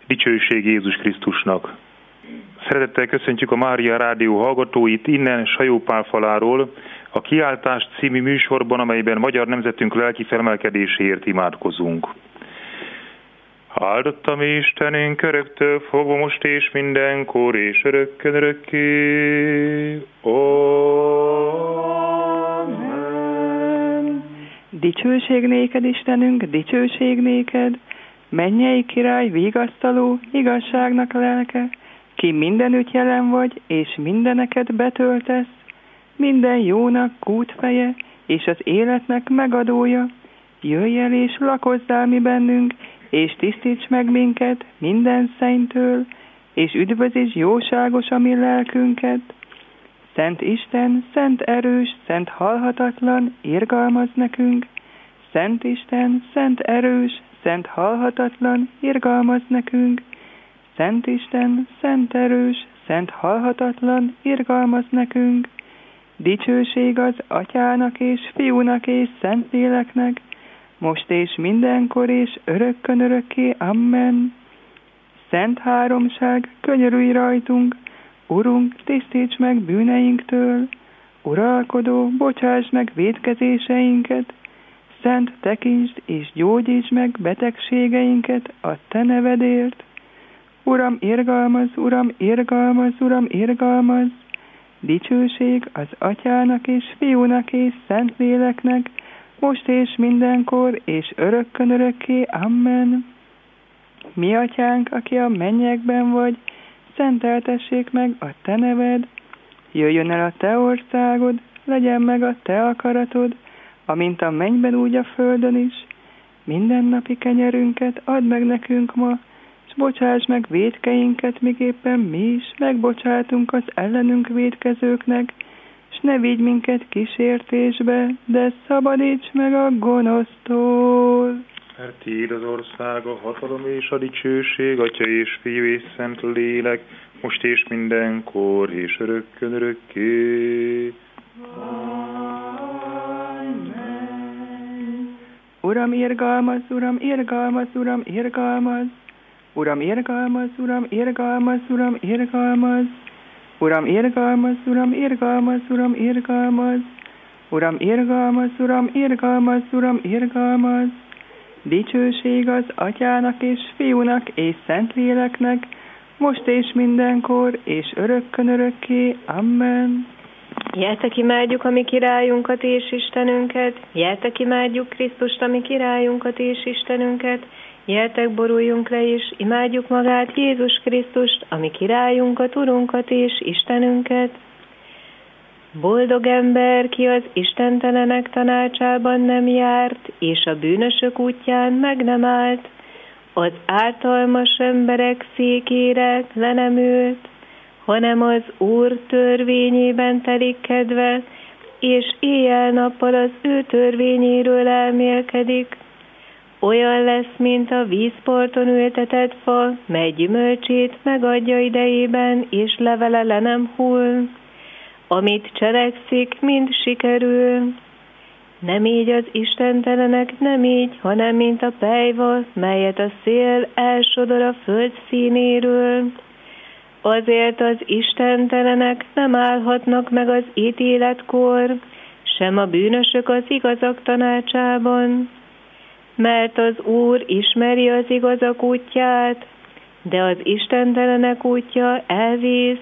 Dicsőség Jézus Krisztusnak! Szeretettel köszöntjük a Mária Rádió hallgatóit innen Sajópálfaláról, a Kiáltás című műsorban, amelyben magyar nemzetünk lelki felmelkedéséért imádkozunk. Áldott a mi Istenünk öröktől fogva most és mindenkor és örökkön örökké. Amen. Dicsőség néked, Istenünk, dicsőség néked, mennyei király, vigasztaló, igazságnak lelke, ki mindenütt jelen vagy, és mindeneket betöltesz, minden jónak kútfeje, és az életnek megadója. Jöjj el és lakozzál mi bennünk, és tisztíts meg minket minden szennytől, és üdvözíts jóságos a mi lelkünket. Szent Isten, szent erős, szent halhatatlan, irgalmaz nekünk. Szent Isten, szent erős, szent halhatatlan, irgalmaz nekünk. Szent Isten, szent erős, szent halhatatlan, irgalmaz nekünk. Dicsőség az Atyának és Fiúnak és Szentléleknek, most és mindenkor és örökkön örökké. Amen. Szent háromság, könyörülj rajtunk, Urunk, tisztíts meg bűneinktől, uralkodó, bocsáss meg vétkezéseinket, Szent, tekintsd és gyógyíts meg betegségeinket a Te nevedért. Uram, irgalmaz, Uram, irgalmaz, Uram, irgalmaz. Dicsőség az Atyának és Fiúnak és Szentléleknek, most és mindenkor és örökkön örökké. Amen. Mi Atyánk, aki a mennyekben vagy, szenteltessék meg a Te neved. Jöjjön el a Te országod, legyen meg a Te akaratod, amint a mennyben úgy a földön is. Mindennapi kenyerünket add meg nekünk ma, és bocsáss meg vétkeinket, miképpen mi is megbocsátunk az ellenünk vétkezőknek, és ne vigy minket kísértésbe, de szabadíts meg a gonosztól. Mert Tiéd az ország, a hatalom és a dicsőség, Atya és Fiú és Szent Lélek, most és mindenkor és örökkön örökké. Uram, irgalmaz, Uram, irgalmaz, Uram, irgalmaz. Uram, irgalmaz, Uram, irgalmaz, Uram, irgalmaz. Uram, irgalmaz, Uram, irgalmaz, Uram, irgalmaz. Uram, irgalmaz, Uram, irgalmaz, Uram, irgalmaz. Dicsőség az Atyának és Fiúnak és Szentléleknek, most és mindenkor és örökkön örökké. Amen. Gyertek, imádjuk a mi királyunkat és Istenünket, gyertek, imádjuk Krisztust, a mi királyunkat és Istenünket, gyertek, boruljunk le és imádjuk magát, Jézus Krisztust, a mi királyunkat, Urunkat és Istenünket. Boldog ember, ki az istentelenek tanácsában nem járt, és a bűnösök útján meg nem állt, az ártalmas emberek székére le nem ült, hanem az Úr törvényében telik kedve, és éjjel-nappal az ő törvényéről elmélkedik. Olyan lesz, mint a vízparton ültetett fa, mely gyümölcsét megadja idejében, és levele le nem hull. Amit cselekszik, mind sikerül. Nem így az istentelenek, nem így, hanem mint a pelyva, melyet a szél elsodor a föld színéről. Azért az istentelenek nem állhatnak meg az ítéletkor, sem a bűnösök az igazak tanácsában. Mert az Úr ismeri az igazak útját, de az istentelenek útja elvész.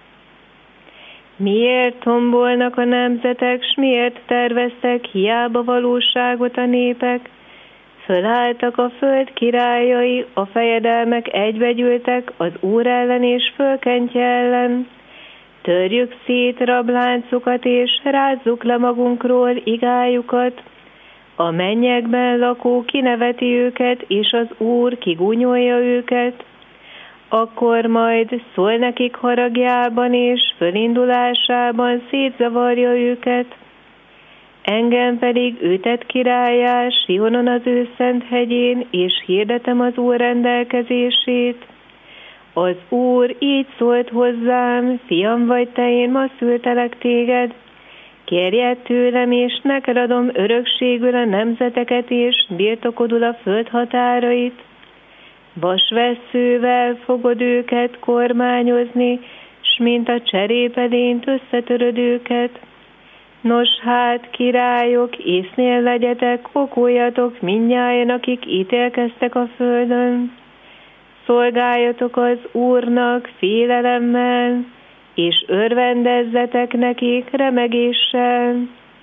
Miért tombolnak a nemzetek, s miért terveztek hiába valóságot a népek? Fölálltak a föld királyai, a fejedelmek egybegyűltek az Úr ellen és fölkentje ellen. Törjük szét rabláncukat, és rázzuk le magunkról igájukat. A mennyekben lakó kineveti őket, és az Úr kigúnyolja őket. Akkor majd szól nekik haragjában és fölindulásában szétzavarja őket. Engem pedig ő tett királlyá Sionon az ő szent hegyén, és hirdetem az Úr rendelkezését. Az Úr így szólt hozzám, fiam vagy te, én ma szültelek téged. Kérjed tőlem, és neked adom örökségül a nemzeteket, és birtokodul a föld határait. Vasvesszővel fogod őket kormányozni, s mint a cserépedényt összetöröd őket. Nos hát, királyok, észnél legyetek, okoljatok mindnyájan, akik ítélkeztek a földön. Szolgáljatok az Úrnak félelemmel, és örvendezzetek nekik remegéssel.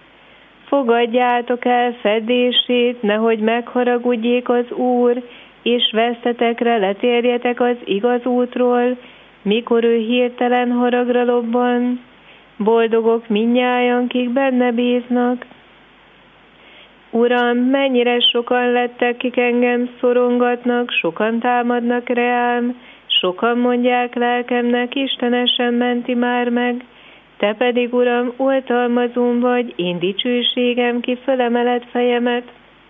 Fogadjátok el fedését, nehogy megharagudjék az Úr, és vesztetekre letérjetek az igaz útról, mikor ő hirtelen haragra lobban. Boldogok mindnyájan, kik benne bíznak. Uram, mennyire sokan lettek, kik engem szorongatnak, sokan támadnak reám, sokan mondják lelkemnek, Istenesen menti már meg. Te pedig, Uram, oltalmazóm vagy, én dicsőségem ki fölemeled fejemet.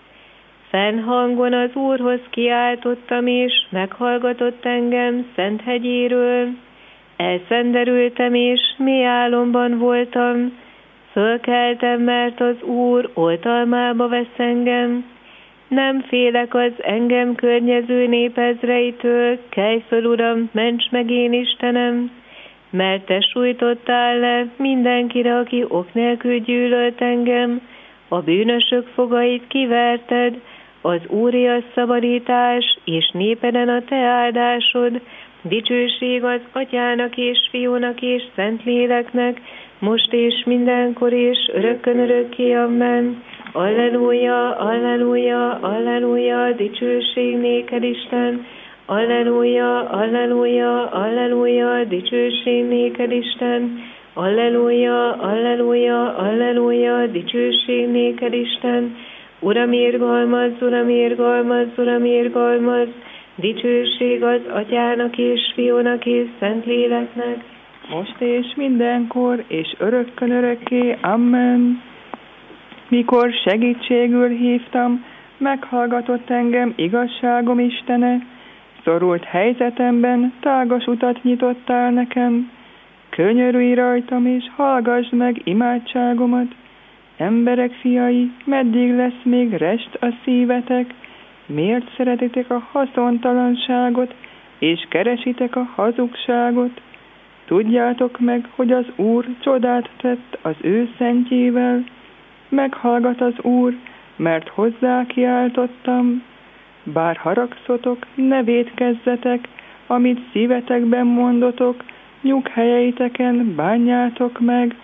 Fennhangon az Úrhoz kiáltottam, és meghallgatott engem szent hegyéről. Elszenderültem, és mély álomban voltam. Fölkeltem, mert az Úr oltalmába vesz engem. Nem félek az engem környező népezreitől, kelj föl, Uram, ments meg én Istenem, mert te sújtottál le mindenkire, aki ok nélkül gyűlölt engem, a bűnösök fogait kiverted, az Úré a szabadítás, és népeden a te áldásod, dicsőség az Atyának és Fiúnak és Szentléleknek, most és mindenkor és örökkön örökké, amen. Alleluja, alleluja, alleluja, dicsőség néked, Isten. Alleluja, alleluja, alleluja, dicsőség néked, Isten. Alleluja, alleluja, alleluja, dicsőség néked, Isten. Uram, irgalmaz, Uram, irgalmaz, Uram, irgalmaz, dicsőség az Atyának és Fiúnak és Szentléleknek, most és mindenkor, és örökkön örökké, amen. Mikor segítségül hívtam, meghallgatott engem igazságom Istene, szorult helyzetemben tágas utat nyitottál nekem, könyörülj rajtam, és hallgass meg imádságomat. Emberek fiai, meddig lesz még rest a szívetek? Miért szeretitek a haszontalanságot, és keresitek a hazugságot? Tudjátok meg, hogy az Úr csodát tett az ő szentjével. Meghallgat az Úr, mert hozzá kiáltottam. Bár haragszotok, ne vétkezzetek, amit szívetekben mondotok, nyughelyeiteken bánjátok meg.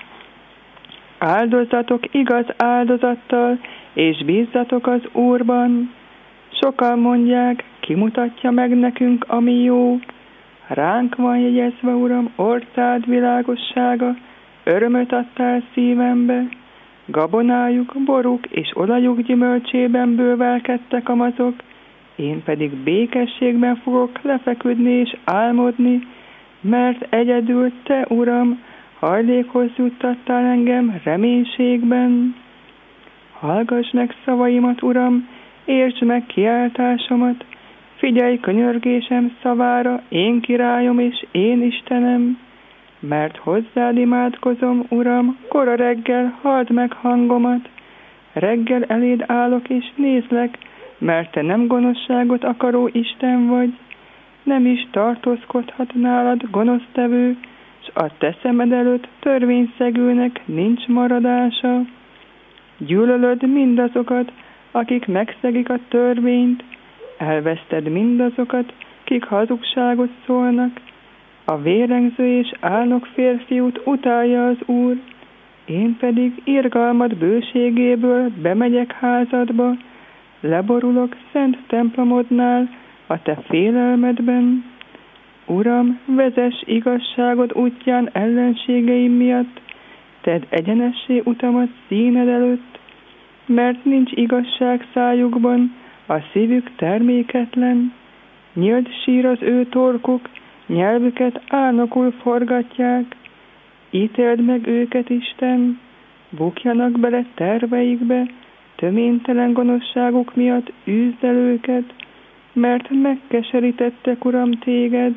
Áldozatok igaz áldozattal, és bízzatok az Úrban. Sokan mondják, kimutatja meg nekünk, ami jó. Ránk van jegyezve, Uram, orszád világossága, örömöt adtál szívembe. Gabonájuk, boruk és olajuk gyümölcsében bővelkedtek a mazok, én pedig békességben fogok lefeküdni és álmodni, mert egyedül te, Uram, hajlékhoz juttattál engem reménységben. Hallgass meg szavaimat, Uram, értsd meg kiáltásomat, figyelj könyörgésem szavára, én királyom és én Istenem, mert hozzád imádkozom, Uram, kora reggel halld meg hangomat. Reggel eléd állok és nézlek, mert te nem gonoszságot akaró Isten vagy, nem is tartózkodhat nálad gonosztevő, s a te szemed előtt törvényszegőnek nincs maradása. Gyűlölöd mindazokat, akik megszegik a törvényt, elveszted mindazokat, kik hazugságot szólnak. A vérengző és álnok férfiút utálja az Úr, én pedig irgalmad bőségéből bemegyek házadba, leborulok szent templomodnál a te félelmedben. Uram, vezess igazságod útján ellenségeim miatt, tedd egyenessé utamat színed előtt, mert nincs igazság szájukban, a szívük terméketlen. Nyílt sír az ő torkuk, nyelvüket álnokul forgatják. Ítéld meg őket, Isten, bukjanak bele terveikbe, töménytelen gonoszságuk miatt űzd el őket, mert megkeserítettek, Uram, téged,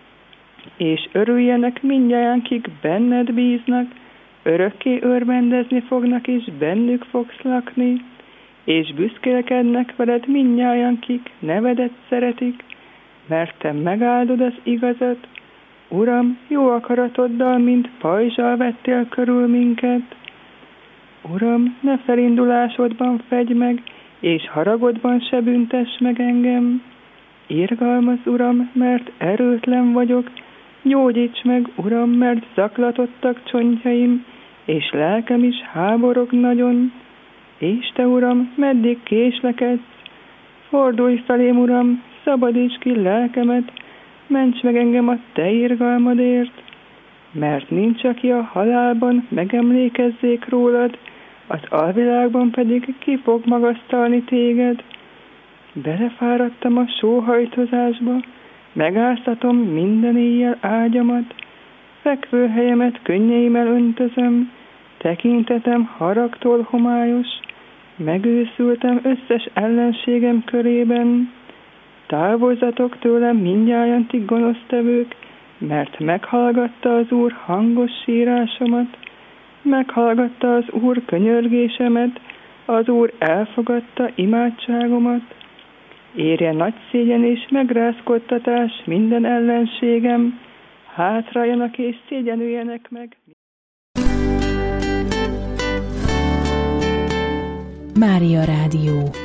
és örüljenek mindnyájan, kik benned bíznak, örökké örvendezni fognak, és bennük fogsz lakni, és büszkélkednek veled mindnyájan, kik nevedet szeretik, mert Te megáldod az igazat. Uram, jó akaratoddal, mint pajzsal vettél körül minket. Uram, ne felindulásodban fegy meg, és haragodban se büntess meg engem. Irgalmaz, Uram, mert erőtlen vagyok, gyógyíts meg, Uram, mert zaklatottak csontjaim, és lelkem is háborog nagyon. És Te, Uram, meddig késlekedsz? Fordulj felém, Uram, szabadíts ki lelkemet, ments meg engem a Te irgalmadért, mert nincs, aki a halálban megemlékezzék rólad, az alvilágban pedig ki fog magasztalni téged. Belefáradtam a sóhajtozásba, megáztatom minden éjjel ágyamat, fekvőhelyemet könnyeimmel öntözöm, tekintetem haragtól homályos, megőszültem összes ellenségem körében. Távozzatok tőlem mindnyájan ti gonosztevők, mert meghallgatta az Úr hangos sírásomat, meghallgatta az Úr könyörgésemet, az Úr elfogadta imádságomat. Érje nagy szégyen és megrázkodtatás minden ellenségem, hátráljanak és szégyenüljenek meg. Mária Rádió.